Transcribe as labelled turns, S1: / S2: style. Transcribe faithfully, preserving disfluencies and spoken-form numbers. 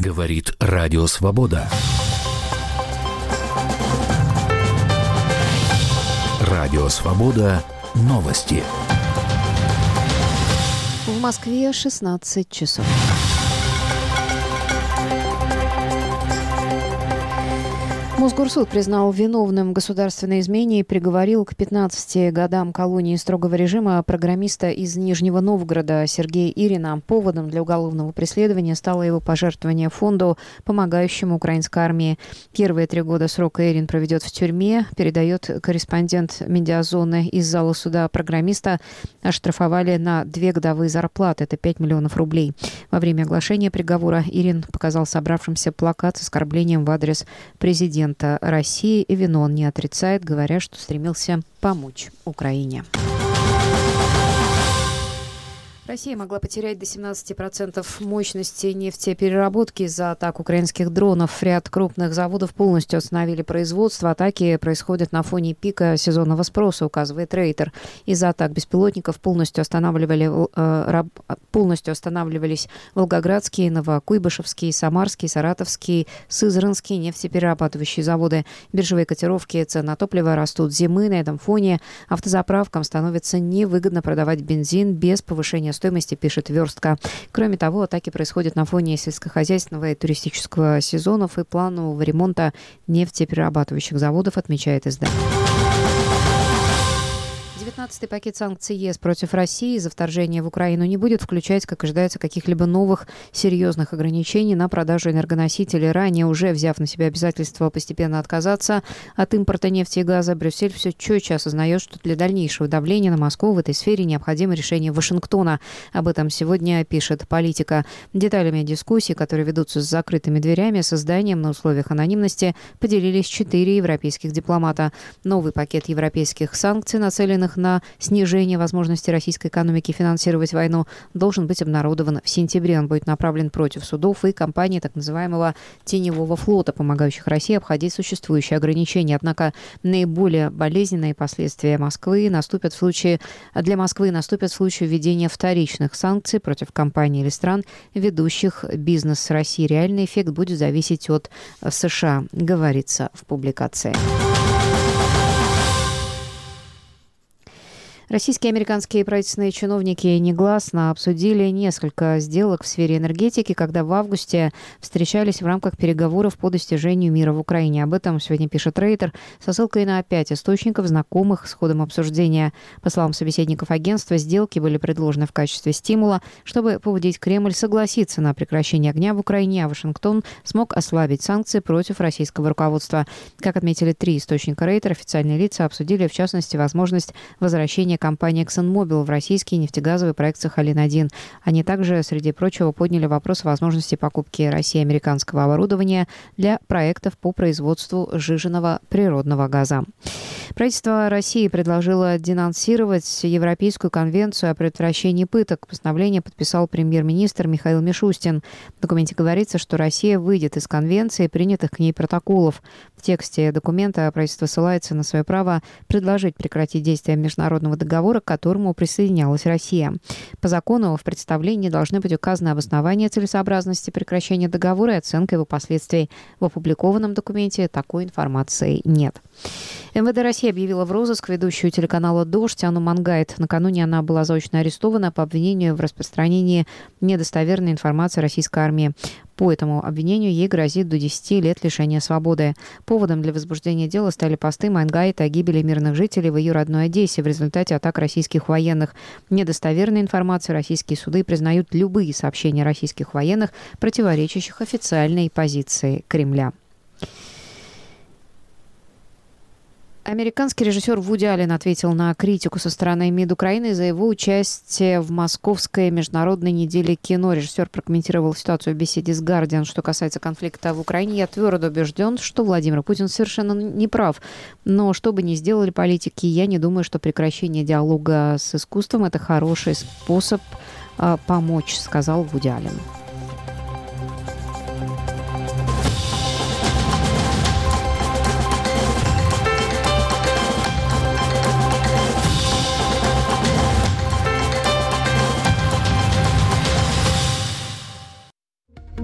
S1: Говорит Радио Свобода. Радио Свобода. Новости.
S2: В Москве шестнадцать часов. Мосгорсуд признал виновным в государственной измене и приговорил к пятнадцати годам колонии строгого режима программиста из Нижнего Новгорода Сергея Ирина. Поводом для уголовного преследования стало его пожертвование фонду, помогающему украинской армии. Первые три года срока Ирин проведет в тюрьме, передает корреспондент «Медиазоны». Из зала суда программиста оштрафовали на две годовые зарплаты. Это пять миллионов рублей. Во время оглашения приговора Ирин показал собравшимся плакат с оскорблением в адрес президента России, и вину он не отрицает, говоря, что стремился помочь Украине. Россия могла потерять до семнадцати процентов мощности нефтепереработки из-за атак украинских дронов. Ряд крупных заводов полностью остановили производство. Атаки происходят на фоне пика сезонного спроса, указывает Рейтер. Из-за атак беспилотников полностью, останавливали, э, полностью останавливались Волгоградские, Новокуйбышевские, Самарские, Саратовские, Сызранские нефтеперерабатывающие заводы. Биржевые котировки цен на топливо растут зимы. На этом фоне автозаправкам становится невыгодно продавать бензин без повышения стоимости, пишет Верстка. Кроме того, атаки происходят на фоне сельскохозяйственного и туристического сезонов и планового ремонта нефтеперерабатывающих заводов, отмечает издание. девятнадцатый пакет санкций ЕС против России за вторжение в Украину не будет включать, как ожидается, каких-либо новых серьезных ограничений на продажу энергоносителей. Ранее, уже взяв на себя обязательство постепенно отказаться от импорта нефти и газа, Брюссель все четче осознает, что для дальнейшего давления на Москву в этой сфере необходимо решение Вашингтона. Об этом сегодня пишет «Политика». Деталями дискуссий, которые ведутся с закрытыми дверями, созданием на условиях анонимности, поделились четыре европейских дипломата. Новый пакет европейских санкций, нацеленных на снижение возможности российской экономики финансировать войну, должен быть обнародован в сентябре. Он будет направлен против судов и компаний так называемого теневого флота, помогающих России обходить существующие ограничения. Однако наиболее болезненные последствия Москвы наступят в случае, для Москвы наступят в случае введения вторичных санкций против компаний или стран, ведущих бизнес с Россией. Реальный эффект будет зависеть от США, говорится в публикации. Российские и американские правительственные чиновники негласно обсудили несколько сделок в сфере энергетики, когда в августе встречались в рамках переговоров по достижению мира в Украине. Об этом сегодня пишет Рейтер со ссылкой на пять источников, знакомых с ходом обсуждения. По словам собеседников агентства, сделки были предложены в качестве стимула, чтобы побудить Кремль согласиться на прекращение огня в Украине, а Вашингтон смог ослабить санкции против российского руководства. Как отметили три источника Рейтер, официальные лица обсудили, в частности, возможность возвращения компании ExxonMobil в российский нефтегазовый проект «Сахалин-один». Они также, среди прочего, подняли вопрос о возможности покупки России американского оборудования для проектов по производству сжиженного природного газа. Правительство России предложило денонсировать Европейскую конвенцию о предотвращении пыток. Постановление подписал премьер-министр Михаил Мишустин. В документе говорится, что Россия выйдет из конвенции и принятых к ней протоколов. В тексте документа правительство ссылается на свое право предложить прекратить действие международного договора, к которому присоединялась Россия. По закону в представлении должны быть указаны обоснования целесообразности прекращения договора и оценка его последствий. В опубликованном документе такой информации нет. эм вэ дэ России объявила в розыск ведущую телеканала «Дождь» Анну Мангайт. Накануне она была заочно арестована по обвинению в распространении недостоверной информации российской армии. По этому обвинению ей грозит до десяти лет лишения свободы. Поводом для возбуждения дела стали посты Мангайт о гибели мирных жителей в ее родной Одессе в результате атак российских военных. Недостоверной информацией российские суды признают любые сообщения российских военных, противоречащих официальной позиции Кремля. Американский режиссер Вуди Аллен ответил на критику со стороны МИД Украины за его участие в Московской международной неделе кино. Режиссер прокомментировал ситуацию в беседе с «Гардиан». Что касается конфликта в Украине, я твердо убежден, что Владимир Путин совершенно не прав. Но что бы ни сделали политики, я не думаю, что прекращение диалога с искусством – это хороший способ э, помочь, сказал Вуди Аллен.